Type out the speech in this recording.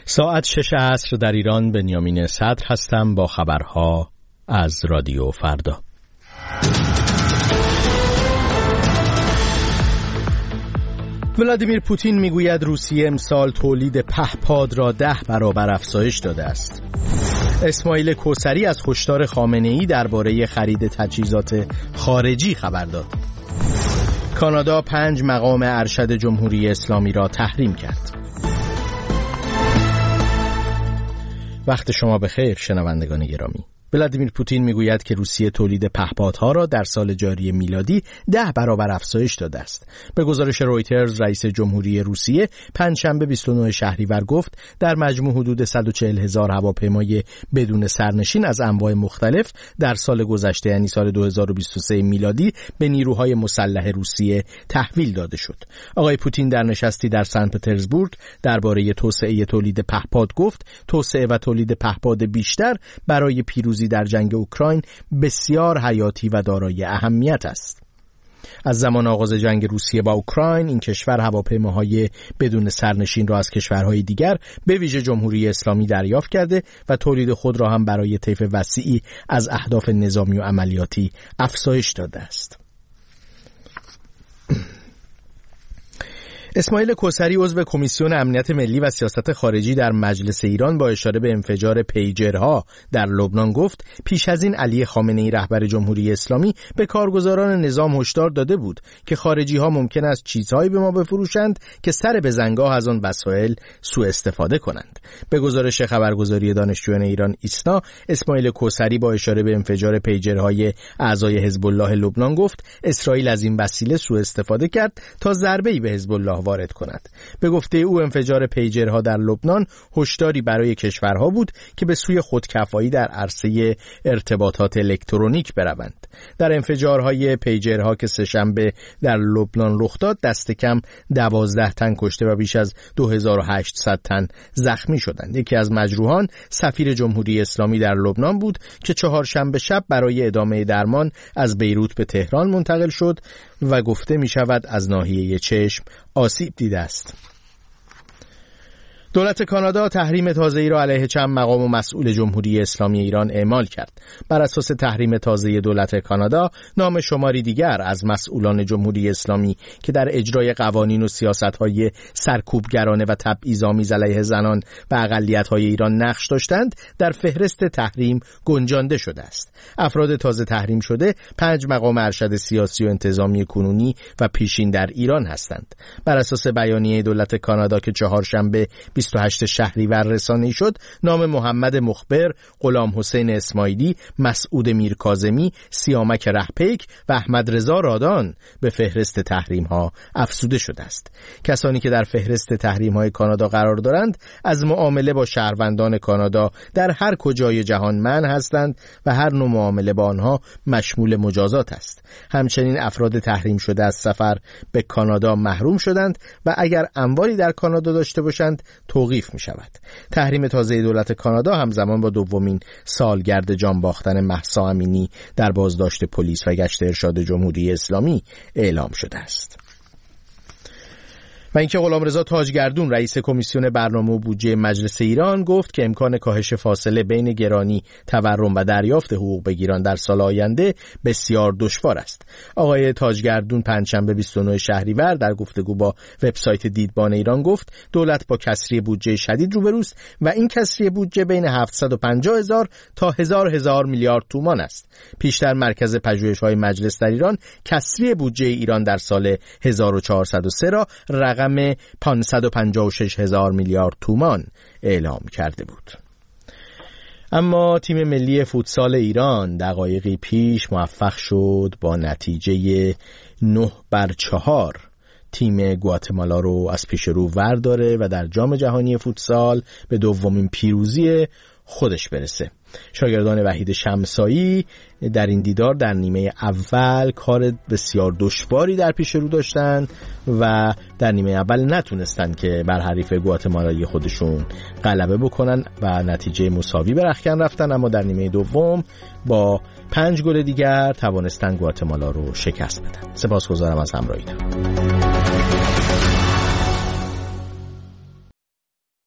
ساعت 6 عصر در ایران. بنیامین صدر هستم با خبرها از رادیو فردا. ولادیمیر پوتین میگوید روسیه امسال تولید پهپاد را 10 برابر افزایش داده است. اسماعیل کوثری از هشدار خامنه‌ای درباره خرید تجهیزات خارجی خبر داد. کانادا 5 مقام ارشد جمهوری اسلامی را تحریم کرد. وقت شما بخیر شنوندگان گرامی. ولادیمیر پوتین میگوید که روسیه تولید پهپادها را در سال جاری میلادی 10 برابر افزایش داده است. به گزارش رویترز، رئیس جمهوری روسیه پنجشنبه 29 شهریور گفت در مجموع حدود 140,000 هواپیمای بدون سرنشین از انواع مختلف در سال گذشته، یعنی سال 2023 میلادی، به نیروهای مسلح روسیه تحویل داده شد. آقای پوتین در نشستی در سن پترزبورگ درباره توسعه تولید پهپاد گفت توسعه و تولید پهپاد بیشتر برای پیروزی در جنگ اوکراین بسیار حیاتی و دارای اهمیت است. از زمان آغاز جنگ روسیه با اوکراین، این کشور هواپیماهای بدون سرنشین را از کشورهای دیگر به ویژه جمهوری اسلامی دریافت کرده و تولید خود را هم برای طیف وسیعی از اهداف نظامی و عملیاتی افزایش داده است. اسماعیل کوثری عضو کمیسیون امنیت ملی و سیاست خارجی در مجلس ایران با اشاره به انفجار پیجرها در لبنان گفت پیش از این علی خامنه‌ای رهبر جمهوری اسلامی به کارگزاران نظام هشدار داده بود که خارجی ها ممکن است چیزهایی به ما بفروشند که سر به زنگاه از آن وسایل سوء استفاده کنند. به گزارش خبرگزاری دانشجویان ایران ایسنا، اسماعیل کوثری با اشاره به انفجار پیجرهای اعضای حزب الله لبنان گفت اسرائیل از این وسیله سوء استفاده کرد تا ضربه‌ای به حزب الله وارد کند. به گفته او انفجار پیجرها در لبنان هشداری برای کشورها بود که به سوی خودکفایی در عرصه ارتباطات الکترونیک بروند. در انفجارهای پیجرها که سه‌شنبه در لبنان رخ داد دست کم 12 تن کشته و بیش از 2800 تن زخمی شدند. یکی از مجروحان سفیر جمهوری اسلامی در لبنان بود که چهارشنبه شب برای ادامه درمان از بیروت به تهران منتقل شد و گفته می شود از ناحیه چشم آسیب دیده است. دولت کانادا تحریم تازه‌ای را علیه چند مقام و مسئول جمهوری اسلامی ایران اعمال کرد. بر اساس تحریم تازه دولت کانادا، نام شماری دیگر از مسئولان جمهوری اسلامی که در اجرای قوانین و سیاست‌های سرکوبگرانه و تبعیض‌آمیز علیه زنان و اقلیت‌های ایران نقش داشتند، در فهرست تحریم گنجانده شده است. افراد تازه تحریم شده 5 مقام ارشد سیاسی و انتظامی کنونی و پیشین در ایران هستند. بر اساس بیانیه دولت کانادا که چهارشنبه 28 شهریور رسانه‌ای شد، نام محمد مخبر، غلام حسین اسماعیلی، مسعود میرکاظمی، سیامک رهپیک و احمد رضا رادان به فهرست تحریم‌ها افزوده شده است. کسانی که در فهرست تحریم‌های کانادا قرار دارند از معامله با شهروندان کانادا در هر کجای جهان منع هستند و هر نوع معامله با آنها مشمول مجازات است. همچنین افراد تحریم شده از سفر به کانادا محروم شدند و اگر اموالی در کانادا داشته باشند توقیف می شود. تحریم تازه دولت کانادا همزمان با دومین سالگرد جان باختن مهسا امینی در بازداشت پلیس و گشت ارشاد جمهوری اسلامی اعلام شده است. و اینکه غلامرضا تاجگردون رئیس کمیسیون برنامه و بودجه مجلس ایران گفت که امکان کاهش فاصله بین گرانی تورم و دریافت حقوق بگیران در سال آینده بسیار دشوار است. آقای تاجگردون پنجشنبه 29 شهریور در گفتگو با وبسایت دیدبان ایران گفت دولت با کسری بودجه شدید روبروست و این کسری بودجه بین 750,000 تا 1000 میلیارد تومان است. پیشتر مرکز پژوهش‌های مجلس در ایران کسری بودجه ایران در سال 1403 را رقم 556,000 میلیارد تومان اعلام کرده بود. اما تیم ملی فوتسال ایران دقایقی پیش موفق شد با نتیجه 9-4 تیم گواتمالا رو از پیش رو ورداره و در جام جهانی فوتسال به دومین پیروزی خودش برسه. شاگردان وحید شمسایی در این دیدار در نیمه اول کار بسیار دشواری در پیش رو داشتن و در نیمه اول نتونستن که بر حریف گواتمالایی خودشون غلبه بکنن و نتیجه مساوی به رختکن رفتن، اما در نیمه دوم با 5 گل دیگر توانستن گواتمالا رو شکست بدن. سپاسگزارم از همراهیتون.